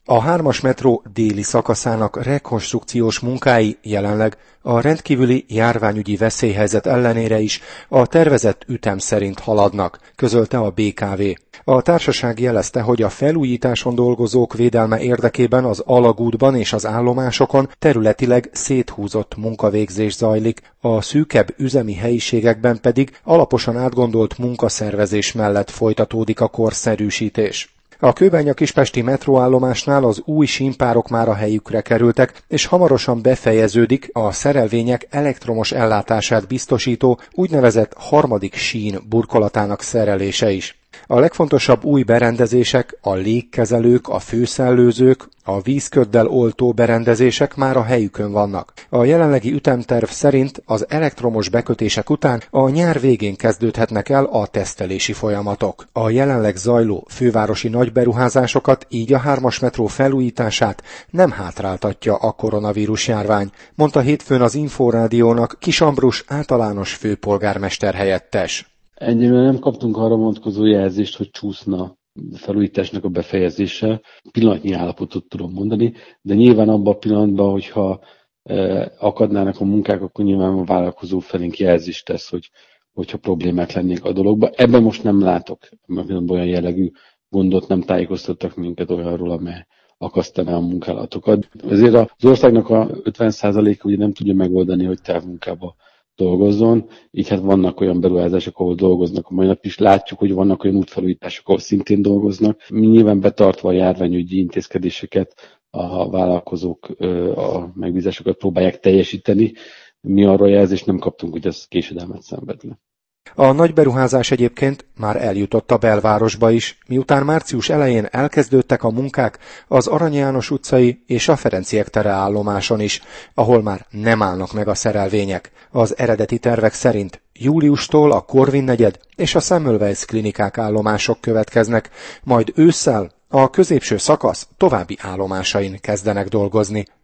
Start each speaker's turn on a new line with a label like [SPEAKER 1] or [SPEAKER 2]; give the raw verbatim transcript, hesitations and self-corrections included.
[SPEAKER 1] A hármas metró déli szakaszának rekonstrukciós munkái jelenleg a rendkívüli járványügyi veszélyhelyzet ellenére is a tervezett ütem szerint haladnak, közölte a bé ká vé. A társaság jelezte, hogy a felújításon dolgozók védelme érdekében az alagútban és az állomásokon területileg széthúzott munkavégzés zajlik, a szűkebb üzemi helyiségekben pedig alaposan átgondolt munkaszervezés mellett folytatódik a korszerűsítés. A kőbánya-kispesti metróállomásnál az új sínpárok már a helyükre kerültek, és hamarosan befejeződik a szerelvények elektromos ellátását biztosító úgynevezett harmadik sín burkolatának szerelése is. A legfontosabb új berendezések, a légkezelők, a főszellőzők, a vízköddel oltó berendezések már a helyükön vannak. A jelenlegi ütemterv szerint az elektromos bekötések után a nyár végén kezdődhetnek el a tesztelési folyamatok. A jelenleg zajló fővárosi nagyberuházásokat, így a hármas metró felújítását nem hátráltatja a koronavírus járvány, mondta hétfőn az Inforádiónak Kis Ambrus általános főpolgármester helyettes.
[SPEAKER 2] Egyébként nem kaptunk arra vonatkozó jelzést, hogy csúszna a felújításnak a befejezése. Pillanatnyi állapotot tudom mondani, de nyilván abban a pillanatban, hogyha e, akadnának a munkák, akkor nyilván a vállalkozó felénk jelzést tesz, hogy, hogyha problémák lennék a dologban. Ebben most nem látok, mert olyan jellegű gondot nem tájékoztattak minket olyanról, amely akasztaná a munkálatokat. Ezért az országnak a ötven százaléka ugye nem tudja megoldani, hogy távmunkába dolgozzon, így hát vannak olyan beruházások, ahol dolgoznak a mai nap is. Látjuk, hogy vannak olyan útfelújítások, ahol szintén dolgoznak. Nyilván betartva a járványügyi intézkedéseket, a vállalkozók a megbízásokat próbálják teljesíteni. Mi arra jelzést nem kaptunk, hogy ez késedelmet szenvedne.
[SPEAKER 1] A nagy beruházás egyébként már eljutott a belvárosba is, miután március elején elkezdődtek a munkák az Arany János utcai és a Ferenciek tere állomáson is, ahol már nem állnak meg a szerelvények. Az eredeti tervek szerint júliustól a Korvin negyed és a Semmelweis klinikák állomások következnek, majd ősszel a középső szakasz további állomásain kezdenek dolgozni.